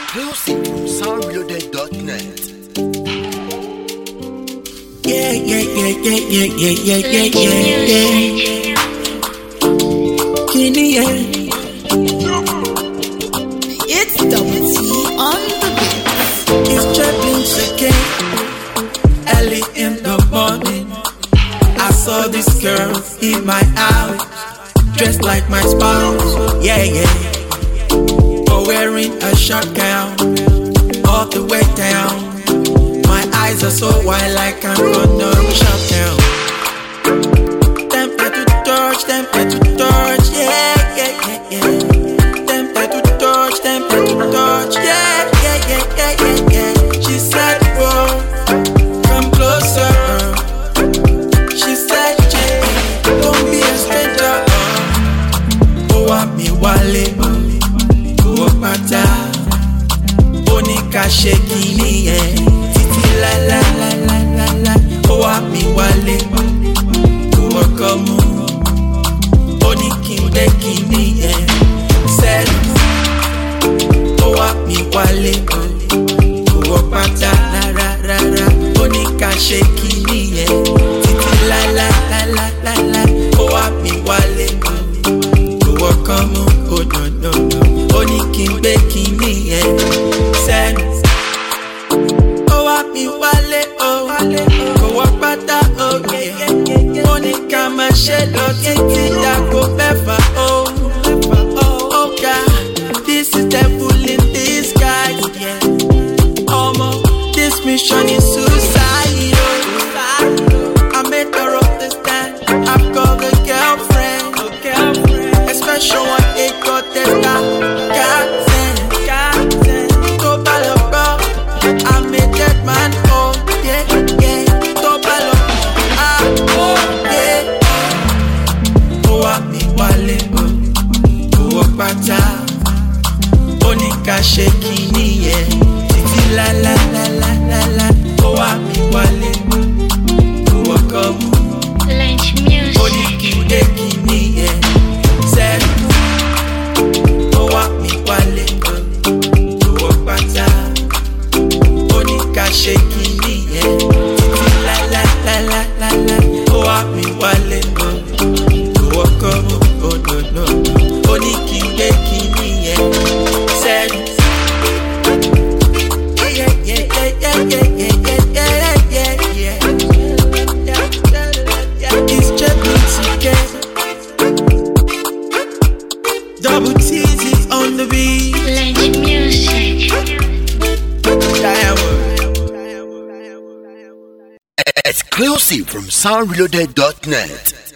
Exclusive from soundreloaded.net. Yeah. Kenny, yeah. It's Double T on the beat. It's Chaplins again. Early in the morning, I saw this girl in my house, dressed like my spouse. Yeah. But wearing a short gown, all the way down. My eyes are so wide, like I'm gonna shut down. Tempted to touch, yeah. Tempted to touch, yeah. She said, whoa, come closer. She said, Jay, don't be a stranger. Oh, I me wale, oh, pata, onika shekini, yeah. La, oh, I me wale, oh, come on, onikin dekini, yeah. Said, oh, I me wale, oh, pata, ra, onika shekini, yeah. Titi la, oh, I me wale, oh, come on, oh, no, onikin dekini, yeah. Said, mi wale, go walk pata, oh yeah. Monica Machelo, titi da go befa, oh God, this is devil in disguise, yeah. This mission is suicide, oh. I made her understand, I've got a girlfriend, a special one, it got testa, go balaba, I made that man, oh yeah, go balaba, oh yeah. Oh, I me wale, oh, pata, onika shekini, yeah. Titi la, oh, I me wale, oh, come, Lunch music. onikin dekini, yeah. Said, oh, I me wale, oh, pata, onika shekini, yeah. Titi la, oh, I me wale, oh, come, oh, no, onikin dekini, yeah. Said, yeah. It's Chaplins again. Double T's on the beat. Lunch music. Exclusive from soundreloaded.net.